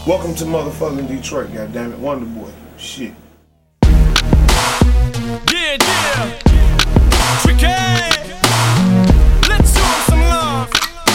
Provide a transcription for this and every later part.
Welcome to motherfucking Detroit, goddammit. Wonder Boy. Shit. Yeah. Tricky. Let's show 'em some love.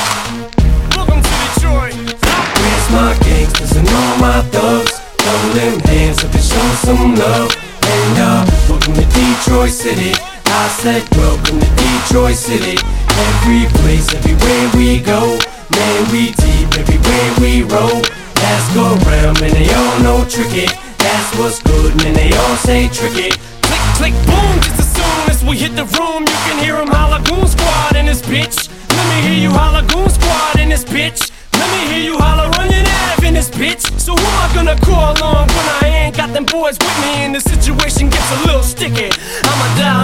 Welcome to Detroit. Where's my gangsters and all my thugs? Throw them hands up and show some love. And welcome to Detroit City. I said welcome to Detroit City. Every place, everywhere we go. Man, we deep everywhere we roll. Ask around, man, they all know tricky. That's what's good, man, they all say tricky. Click, click, boom, just as soon as we hit the room, you can hear 'em holla Goon Squad in this bitch. Let me hear you holla Goon Squad in this bitch. Let me hear you holla Run Your Nav in this bitch. So who am I gonna call on when I ain't got them boys with me and the situation gets a little sticky? I'ma dial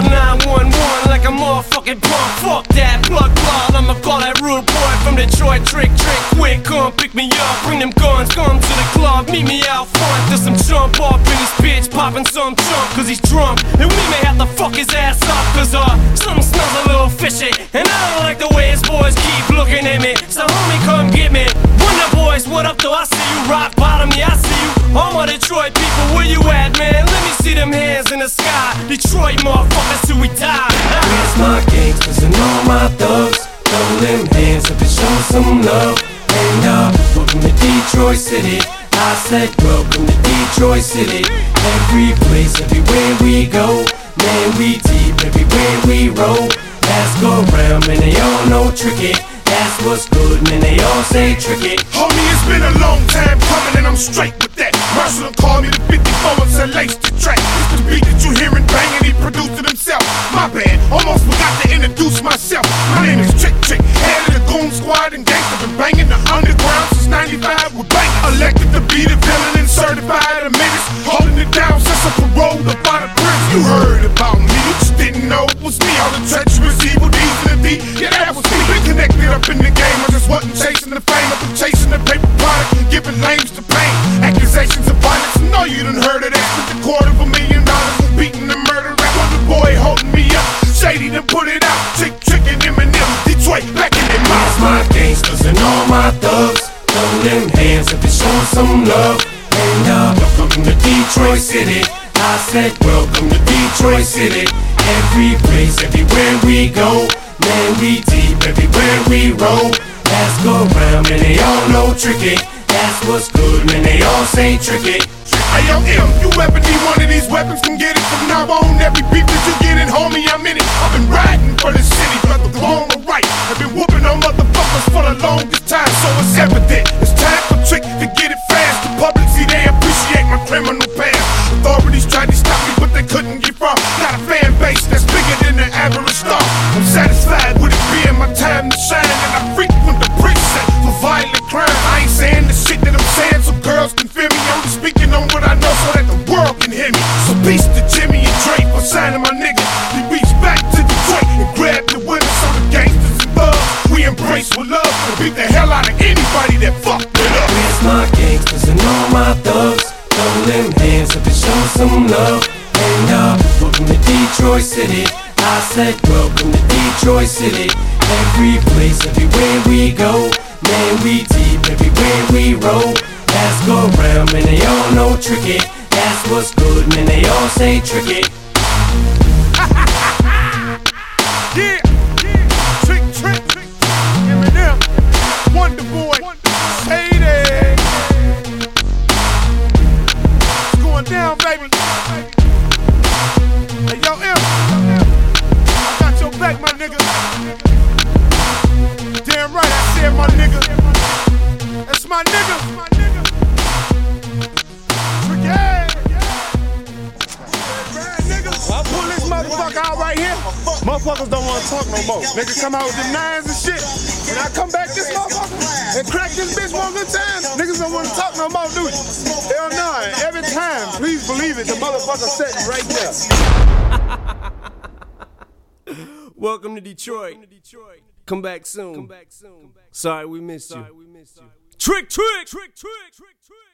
911 like a motherfucking punk. Fuck that plug. I'ma call that rude boy from Detroit. Trick, quick, come pick me up. Bring them guns, come to the club. Meet me out front. There's some jump up in this bitch, popping some chunk cause he's drunk. And we may have to fuck his ass up cause something smells a little fishy. And I don't like the way his boys keep looking at me. So homie, come get me. Wonder Boys, what up though? I see you. Rock bottom, yeah, I see you. All my Detroit people, where you at, man? Let me see them hands in the sky. Detroit motherfuckers till we die. Where's my gangsters and all my thugs? Throw them hands up and show some love. And welcome to Detroit City. I said welcome to Detroit City. Every place, everywhere we go. Man, we deep everywhere we roll. Ask around, man, they all know tricky. That's what's good, man, they all say tricky. Homie, it's been a long time coming and I'm straight with that. Marshall called me the 54 and said lace the track. It's the beat that you hearin' bangin', he produced it himself. My bad, almost forgot to introduce myself. My name is Trick, head of the Goon Squad and gangsta been bangin' the underground since 95 with bangin'. Elected to be the villain and certified a menace. Holding it down since I paroled up by the prince. You heard about me, you just didn't know it was me. All the treacherous evil deeds in the D, yeah that was me. Been connected up in the game, I just wasn't chasing the fame. I've been chasing the paper product and giving lames to pain. Accusations of violence, I know you done heard of that. With $250,000 for beating and murder rap. Wonder Boy holding me up, Shady done put it out. Trick and Eminem, Detroit back in their mouth. Where's my gangsters and all my thugs? Throw them hands up and show some love. And welcome to Detroit City. I said welcome to Detroit City. Every place, everywhere we go. Man, we deep everywhere we roll. Ask around, man, they all know tricky. That's what's good, man, they all say tricky. Hey yo, you ever need one of these weapons, can get it from now on. Every beat that you get in, homie, I'm in it. I've been riding for the city, brother, wrong or right. I've been whooping on motherfuckers for the longest time, so it's evident. It's time for Trick to get it fast. The public, see, they appreciate my criminal past. Authorities tried to stop me, but they couldn't get far. Got a fan base that's bigger than the average star. I'm satisfied with it being my time to shine, and I frequent the precinct for violent crime. I ain't saying the shit that I'm saying so girls can feel me. I'm just speaking on what I know so that the world can hear me. So peace to Jimmy and Dre for signing my nigga. We reach back to Detroit and grab the winners. So the gangsters and thugs, we embrace with love and beat the hell out of anybody that fucked with us. Where's my gangsters and all my thugs? Throw them hands up and show some love. And welcome to Detroit City. I said welcome to Detroit City. Every place, everywhere we go. Man, we deep everywhere we roll. Ask around, man, they all know tricky. That's what's good, man, they all say tricky. Yeah, Trick, Eminem, Wonder Boy, Shady. It's going down, baby. Hey, yo, I got your back, my nigga. Damn right, I said my nigga. That's my nigga. I'll pull this motherfucker out right here. Motherfuckers don't want to talk no more. Niggas come out with them nines and shit. When I come back this motherfucker and crack this bitch one good time, niggas don't want to talk no more, do you? Hell no. Every time, please believe it, the motherfucker sitting right there. Welcome to Detroit. Come back soon. Sorry we missed you. Trick.